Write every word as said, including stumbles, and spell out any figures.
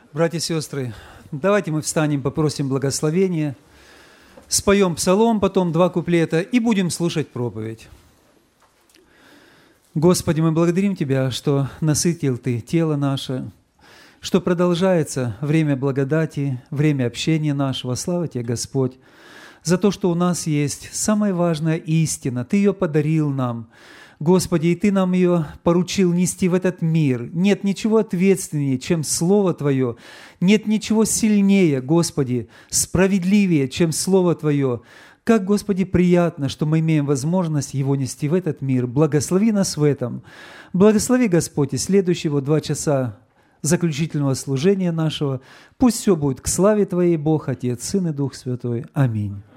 Братья и сестры, давайте мы встанем, попросим благословения, споем псалом, потом два куплета и будем слушать проповедь. Господи, мы благодарим Тебя, что насытил Ты тело наше, что продолжается время благодати, время общения нашего. Слава Тебе, Господь, за то, что у нас есть самая важная истина. Ты ее подарил нам. Господи, и Ты нам ее поручил нести в этот мир. Нет ничего ответственнее, чем Слово Твое. Нет ничего сильнее, Господи, справедливее, чем Слово Твое. Как, Господи, приятно, что мы имеем возможность его нести в этот мир. Благослови нас в этом. Благослови, Господь, и следующего два часа заключительного служения нашего. Пусть все будет к славе Твоей, Бог, Отец, Сын и Дух Святой. Аминь.